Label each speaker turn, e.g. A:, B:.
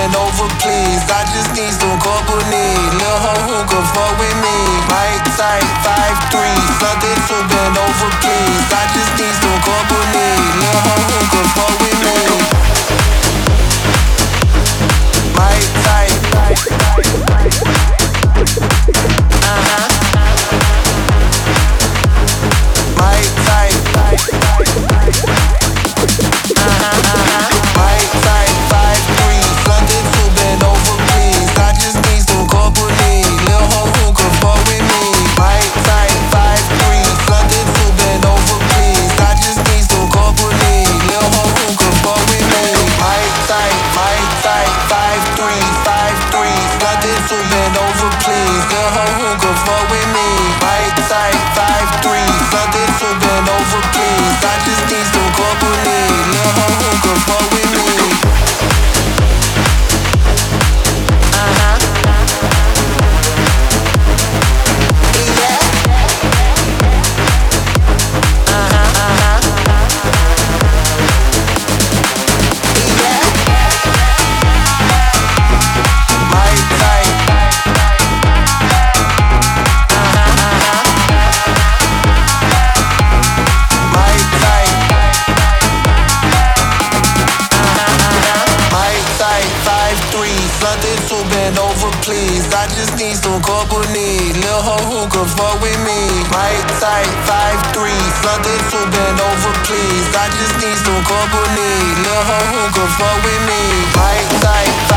A: bend over, please. I just need some company. Lil' hoe who can fuck with me. Mic tight, 5'3", something to bend over, please. I just need some company. Lil' hoe who can fuck with me. Mic tight. Mic tight. Mic tight, 5'3", something to bend over, please. I just need some company. Lil' hoe who can fuck with me. Mic tight, 5'3", something to bend over, please. I just need some company. Lil' hoe who can fuck with me. Mic tight, 5'3", 5'3", something to bend over, please. Lil' hoe who can fuck with me. Mic tight, 5'3", something to bend over, please. I just need some company. Lil' hoe who can fuck with me. Something to bend over, please. I just need some company. Lil' hoe who can fuck with me. Mic tight, 5'3", something to bend over, please. I just need some company. Lil' hoe who can fuck with me. Mic tight.